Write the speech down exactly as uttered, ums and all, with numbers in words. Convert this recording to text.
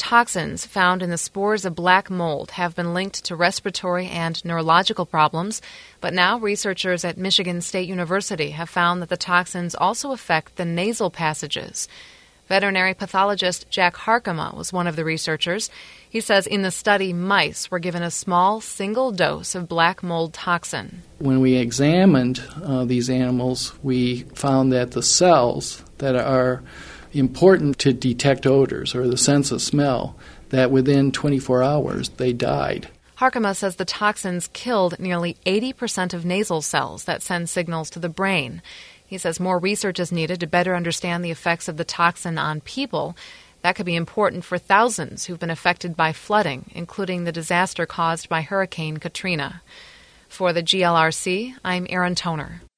toxins found in the spores of black mold have been linked to respiratory and neurological problems, but now researchers at Michigan State University have found that the toxins also affect the nasal passages. Veterinary pathologist Jack Harkema was one of the researchers. He says in the study, mice were given a small single dose of black mold toxin. When we examined uh, these animals, we found that the cells that are important to detect odors or the sense of smell, that within twenty-four hours they died. Harkema says the toxins killed nearly eighty percent of nasal cells that send signals to the brain. He says more research is needed to better understand the effects of the toxin on people. That could be important for thousands who've been affected by flooding, including the disaster caused by Hurricane Katrina. For the G L R C, I'm Erin Toner.